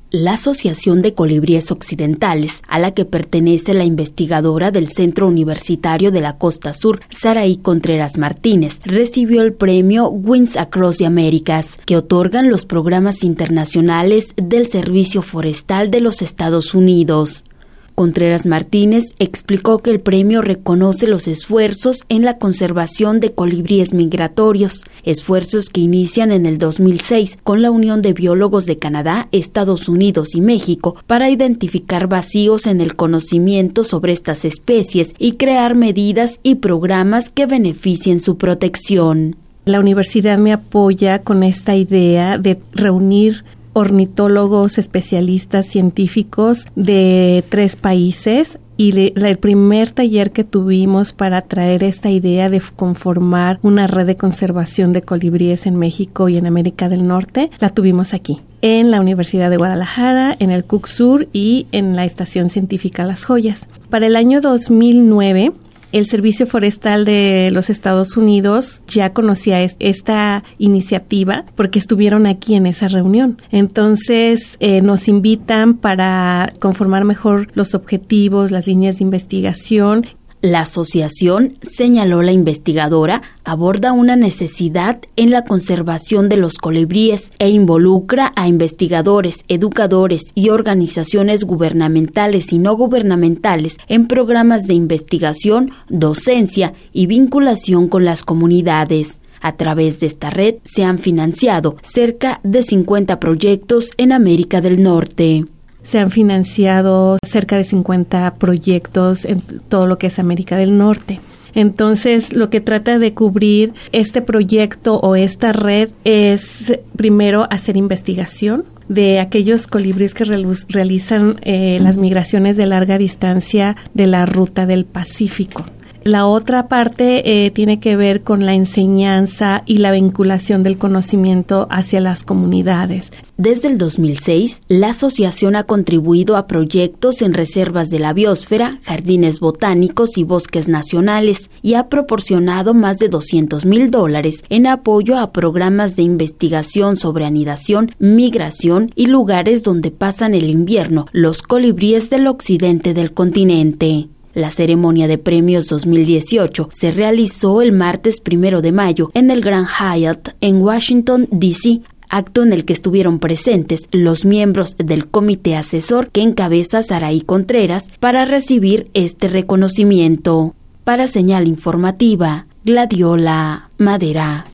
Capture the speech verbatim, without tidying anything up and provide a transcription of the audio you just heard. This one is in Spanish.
La Asociación de Colibríes Occidentales, a la que pertenece la investigadora del Centro Universitario de la Costa Sur, Saraí Contreras Martínez, recibió el premio Winds Across the Americas, que otorgan los programas internacionales del Servicio Forestal de los Estados Unidos. Contreras Martínez explicó que el premio reconoce los esfuerzos en la conservación de colibríes migratorios, esfuerzos que inician en el dos mil seis con la Unión de Biólogos de Canadá, Estados Unidos y México para identificar vacíos en el conocimiento sobre estas especies y crear medidas y programas que beneficien su protección. La universidad me apoya con esta idea de reunir ornitólogos, especialistas, científicos de tres países y le, la, el primer taller que tuvimos para traer esta idea de conformar una red de conservación de colibríes en México y en América del Norte, la tuvimos aquí, en la Universidad de Guadalajara, en el C U C Sur y en la Estación Científica Las Joyas. Para el año dos mil nueve, el Servicio Forestal de los Estados Unidos ya conocía es, esta iniciativa porque estuvieron aquí en esa reunión. Entonces, eh, nos invitan para conformar mejor los objetivos, las líneas de investigación. La asociación, señaló la investigadora, aborda una necesidad en la conservación de los colibríes e involucra a investigadores, educadores y organizaciones gubernamentales y no gubernamentales en programas de investigación, docencia y vinculación con las comunidades. A través de esta red se han financiado cerca de cincuenta proyectos en América del Norte. Se han financiado cerca de cincuenta proyectos en todo lo que es América del Norte. Entonces, lo que trata de cubrir este proyecto o esta red es, primero, hacer investigación de aquellos colibríes que realizan eh, las migraciones de larga distancia de la ruta del Pacífico. La otra parte eh, tiene que ver con la enseñanza y la vinculación del conocimiento hacia las comunidades. Desde el dos mil seis, la asociación ha contribuido a proyectos en reservas de la biosfera, jardines botánicos y bosques nacionales y ha proporcionado más de doscientos mil dólares en apoyo a programas de investigación sobre anidación, migración y lugares donde pasan el invierno los colibríes del occidente del continente. La ceremonia de premios dos mil dieciocho se realizó el martes primero de mayo en el Grand Hyatt en Washington, D C, acto en el que estuvieron presentes los miembros del comité asesor que encabeza Saraí Contreras para recibir este reconocimiento. Para Señal Informativa, Gladiola Madera.